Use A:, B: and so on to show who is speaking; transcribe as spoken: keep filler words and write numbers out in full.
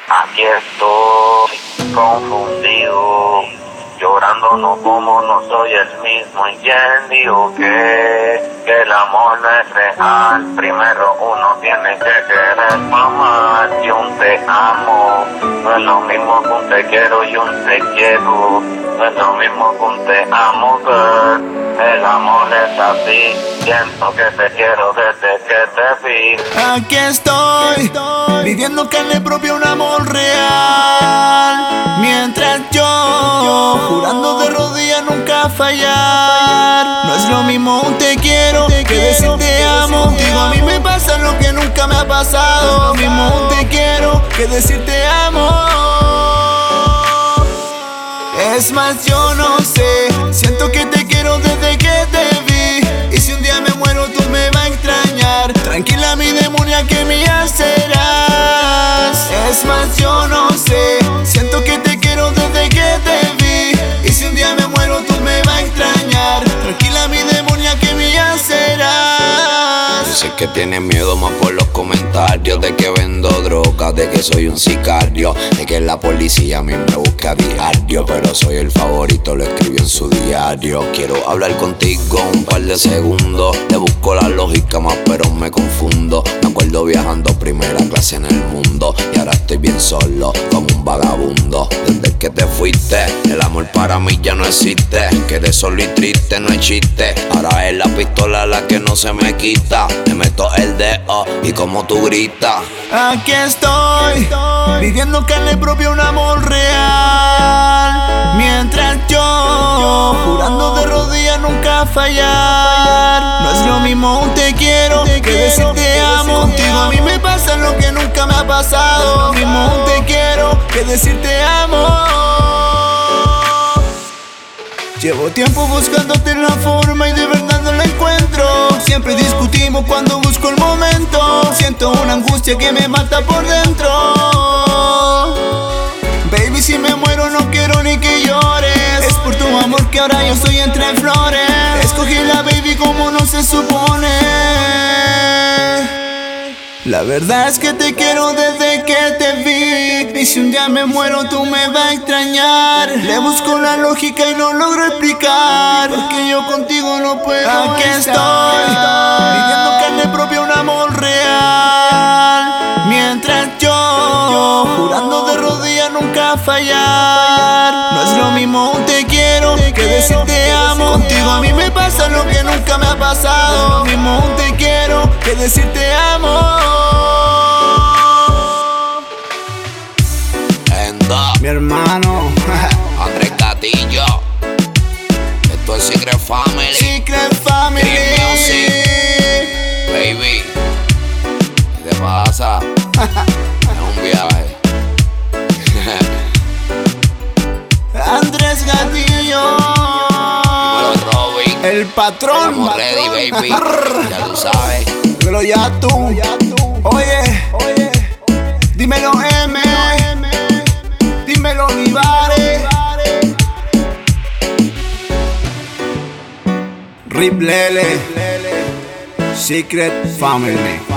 A: Aquí estoy confundido, llorando no como no soy el mismo. ¿Y quién dijo que, que el amor no es real? Primero uno tiene que querer mamar. Y un te amo no es lo mismo que un te quiero y un te quiero. No es lo mismo que un te amo, girl. El amor es así, siento que te quiero desde que te vi.
B: Aquí estoy, viviendo carne propia un amor real. Mientras yo, jurando de rodillas nunca fallar. No es lo mismo un te quiero que decir te amo. Digo, a mí me pasa lo que nunca me ha pasado. Lo mismo un te quiero que decir te amo. Es más, yo no sé, siento que te quiero desde que te vi. Y si un día me muero tú me vas a extrañar. Tranquila mi demonia que mía serás. Es más, yo no sé, siento que te quiero desde que te vi. Y si un día me muero tú me vas a extrañar. Tranquila mi demonia que mía serás.
C: Sé que tienes miedo más por los comentarios de que vendo droga, de que soy un sicario, de que la policía a mí me busca a diario. Pero soy el favorito, lo escribió en su diario. Quiero hablar contigo un par de segundos. Te busco la lógica más pero me confundo. Me acuerdo viajando primera clase en el mundo. Y ahora estoy bien solo, como un vagabundo. Desde que te fuiste, el amor para mí ya no existe. Quedé solo y triste, no hay chiste. Ahora es la pistola la que no se me quita. Me meto el dedo y como tú gritas.
B: Aquí estoy, viviendo carne propia un amor real. Mientras yo, jurando de rodillas nunca fallar. No es lo mismo un te quiero que decir te amo. Contigo a mí me pasa lo que nunca me ha pasado. Lo mismo un te quiero que decir te amo. Llevo tiempo buscándote en la forma y de verdad no la encuentro. Siempre discutimos cuando busco el momento. Siento una angustia que me mata por dentro. Baby, si me muero no quiero ni que llores. Es por tu amor que ahora yo estoy entre flores. Escogí la baby como no se supone. La verdad es que te quiero desde que te vi. Y si un día me muero tú me vas a extrañar. Le busco la lógica y no logro explicar porque yo contigo no puedo. Aquí estoy, viviendo carne propia un amor real. Mientras yo, jurando de rodillas nunca fallar. No es lo mismo un te quiero que decir te amo. Contigo a mí me pasa lo que nunca me ha pasado. Lo mismo un te quiero que decir te amo. Mi hermano
C: Andrés Gatillo. Esto es Secret Family.
B: Secret Family.
C: Dream Music. Baby, ¿qué te pasa? Es un viaje.
B: Andrés Gatillo.
C: Dímelo, Robin.
B: El patrón.
C: Estamos ready, baby. Ya tú sabes.
B: Dímelo ya tú. Oye, oye. Dímelo M. Dímelo Olivares. Rip Lele. Secret Family.